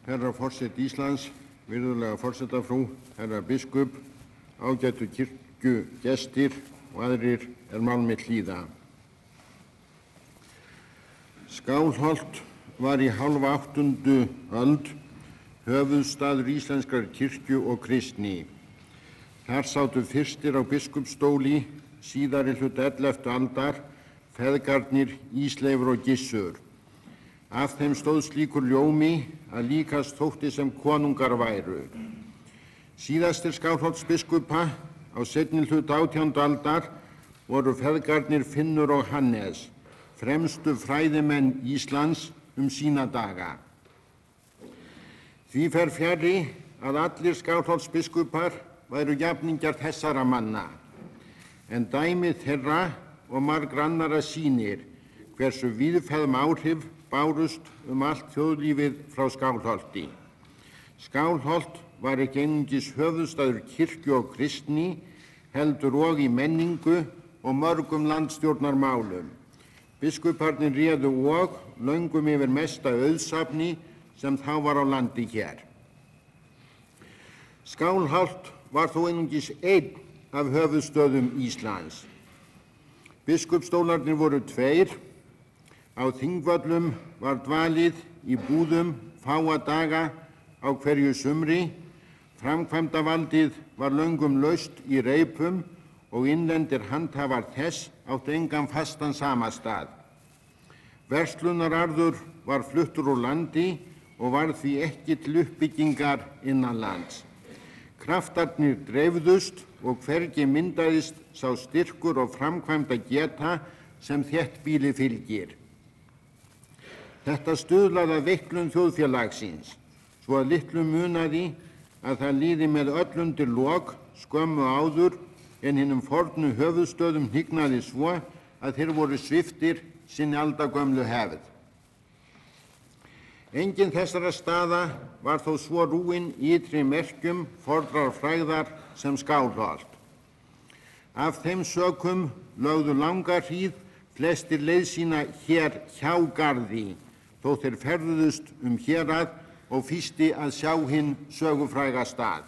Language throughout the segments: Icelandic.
Herra forseti Íslands, virðulega forsetafrú, herra biskup, ágætu kirkjugestir og aðrir mál mitt hlýða. Skálholt var í hálfa 8. öld höfuðstaður íslenskrar kirkju og kristni. Þar sátu fyrstir á biskupsstóli síðari hluta 11. aldar feðgarnir Ísleifur og Gissur. Af þeim stóð slíkur ljómi að líkast þótti sem konungar væru. Síðastir Skálholtsbiskupa á seinni hluta 18. aldar voru feðgarnir Finnur og Hannes, fremstu fræðimenn Íslands sína daga. Því fer fjarri að allir Skálholtsbiskupar væru jafningjar þessara manna, en dæmi þeirra og margra annarra sýnir hversu víðfeðm áhrif bárust allt þjóðlífið frá Skálholti. Skálholt var ekki einungis höfuðstaður kirkju og kristni, heldur og í menningu og mörgum landstjórnarmálum. Biskuparnir réðu og löngum yfir mesta auðsafni sem þá var á landi hér. Skálholt var þó einungis einn af höfuðstöðum Íslands. Biskupsstólarnir voru tveir. Á Þingvöllum var dvalið í búðum fáa daga á hverju sumri. Framkvæmdavaldið var löngum laust í reipum og innlendir handhafar þess áttu engan fastan samastað. Verslunararður var fluttur úr landi og var því ekki til uppbyggingar innanlands. Kraftarnir dreifðust og hvergi myndaðist sá styrkur og framkvæmda geta sem þéttbýli fylgir. Þetta stuðlaði að veiklun þjóðfélagsins, svo að litlu munaði að það líði með öll undir lok skömmu áður en hinum fornu höfuðstöðum hnignaði svo að þeir voru sviptir sinni aldagömlu hefð. Engin þessara staða var þó svo rúin ytri merkjum fornrar frægðar sem Skálholt. Af þeim sökum lögðu langa hríð flestir leið sína hér hjá garði, þó þeir ferðuðust hérað og fýsti að sjá hinn sögufræga stað.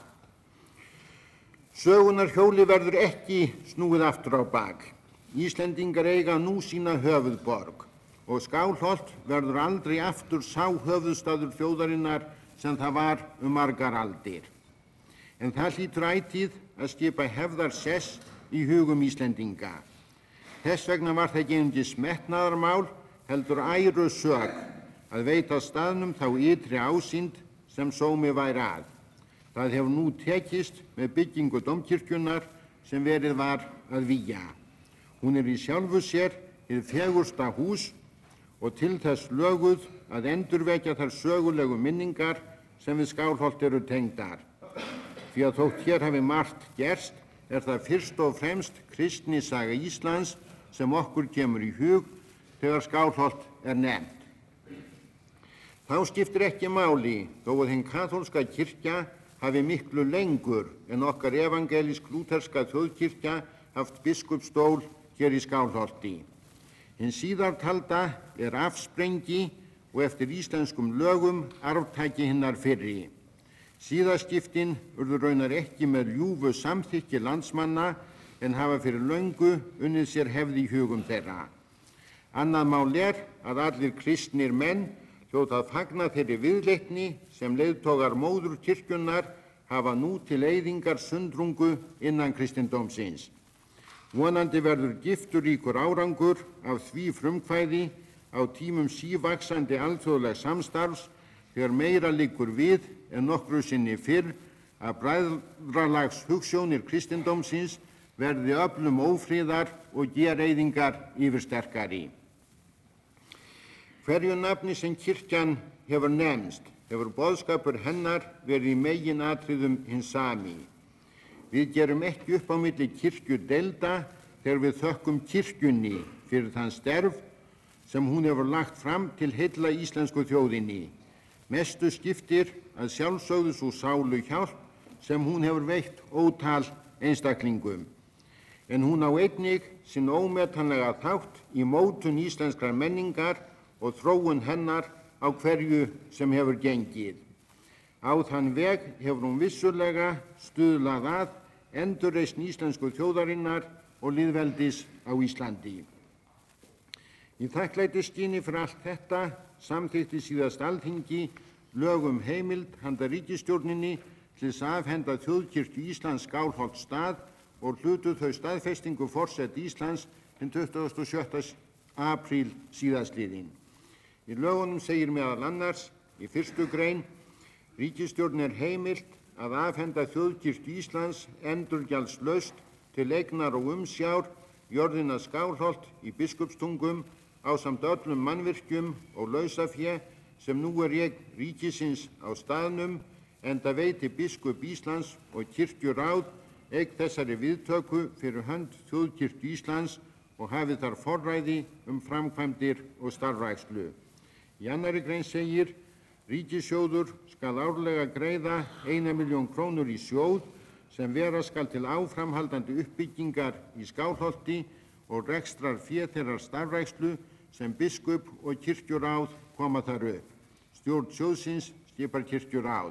Sögunar hjóli verður ekki snúið aftur á bak. Íslendingar eiga nú sína höfuðborg og Skálholt verður aldrei aftur sá höfuðstaður þjóðarinnar sem það var margar aldir. En það hlýtur ætíð að skipa hefðar sess í hugum Íslendinga. Þess vegna var það ekki einungis metnaðarmál, heldur æru sök að veita staðnum þá ytri ásýnd sem sómi væri að. Það hefur nú tekist með byggingu dómkirkjunnar sem verið var að vígja. Hún í sjálfu sér hið fegursta hús og til þess löguð að endurvekja þær sögulegu minningar sem við Skálholt eru tengdar. Því að þótt hér hafi margt gerst, það fyrst og fremst kristnisaga Íslands sem okkur kemur í hug þegar Skálholt nefnt. Þá skiptir ekki máli þó að hinn kaþólska kirkja hafi miklu lengur en okkar evangelísk-lúterska þjóðkirkja haft biskupsstól hér í Skálholti. Hinn síðartalda afsprengi og eftir íslenskum lögum arftaki hinnar fyrri. Síðaskiptin urðu raunar ekki með ljúfu samþykki landsmanna en hafa fyrir löngu unnið sér hefð í hugum þeirra. Annað mál að allir kristnir menn hljóta að fagna þeirri viðleitni sem leiðtogar móður kirkjunnar hafa nú til eyðingar sundrungu innan kristindómsins. Vonandi verður gifturíkur árangur af því frumkvæði á tímum sívaxandi alþjóðlegs samstarfs þegar meira liggur við en nokkru sinni fyrr að bræðralags hugsjónir kristindómsins verði öflum ófriðar og gereyðingar yfirsterkari. Hverju nafni sem kirkjan hefur nefnst, hefur boðskapur hennar verið í meginatriðum hinn sami. Við gerum ekki upp á milli kirkjudeilda þegar við þökkum kirkjunni fyrir þann sterf sem hún hefur lagt fram til heilla íslensku þjóðinni. Mestu skiptir að sjálfsögðu sú sálu hjálp sem hún hefur veitt ótal einstaklingum. En hún á einnig sinn ómetanlega þátt í mótun íslenskrar menningar og þróun hennar á hverju sem hefur gengið. Á þann veg hefur hún vissulega stuðlað að endurreisn íslensku þjóðarinnar og lýðveldis á Íslandi. Í þakklætisskyni fyrir allt þetta samþykkti síðast Alþingi lög heimild handa ríkisstjórninni til þess að afhenda þjóðkirkju Íslands Skálholtsstað og hlutu þau staðfestingu forseta Íslands hinn 27. apríl síðastliðinn. Í lögunum segir meðal annars í 1. grein: Ríkisstjórn heimilt að afhenda þjóðkirkju Íslands endurgjaldslaust til eignar og umsjár jörðina Skálholt í Biskupstungum ásamt öllum mannvirkjum og lausafé sem nú eign ríkisins á staðnum, enda veiti biskup Íslands og kirkjuráð eign þessari viðtöku fyrir hönd þjóðkirkju Íslands og hafi þar forræði framkvæmdir og starfrækslu. Í 2. grein segir: Ríkissjóður skal árlega greiða 1 milljón krónur í sjóð sem vera skal til áframhaldandi uppbyggingar í Skálholti og rekstrar fé þeirrar starfrækslu sem biskup og kirkjuráð koma þar upp. Stjórn sjóðsins skipar kirkjuráð.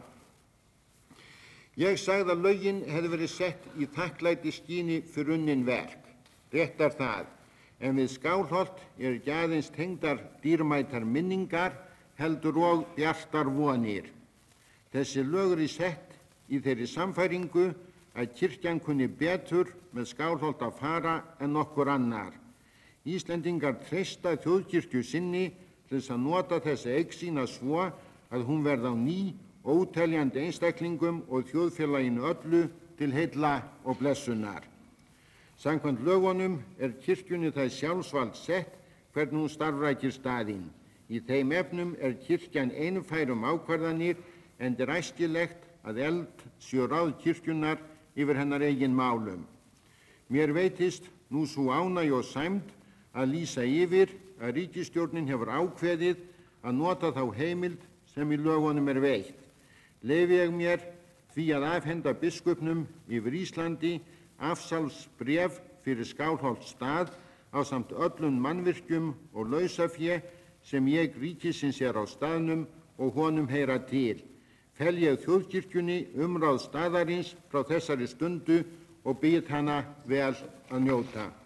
Ég sagði að lögin hefði verið sett í þakklætisskyni fyrir unnin verk. Rétt það, en við Skálholt ekki aðeins tengdar dýrmætar minningar, heldur og bjartar vonir. Þessi lög sett í þeirri sannfæringu að kirkjan kunni betur með Skálholt að fara en nokkur annar. Íslendingar treysta þjóðkirkju sinni til þess að nota þessa eign sína svo að hún verði á ný óteljandi einstaklingum og þjóðfélaginu öllu til heilla og blessunar. Samkvæmt lögunum kirkjunni það sjálfsvald sett hvernig hún starfrækir staðinn. Í þeim efnum kirkjan einfær ákvarðanir, enda æskilegt að eld séu ráð kirkjunnar yfir hennar eigin málum. Mér veitist nú sú ánægja og sæmd að lýsa yfir að ríkisstjórnin hefur ákveðið að nota þá heimild sem í lögunum veitt. Leyfi ég mér því að afhenda biskupnum yfir Íslandi afsalsbréf fyrir Skálholtsstað ásamt öllum mannvirkjum og lausafé sem ég ríkisins á staðnum og honum heyra til. Fel ég þjóðkirkjunni umráð staðarins frá þessari stundu og bið hana vel að njóta.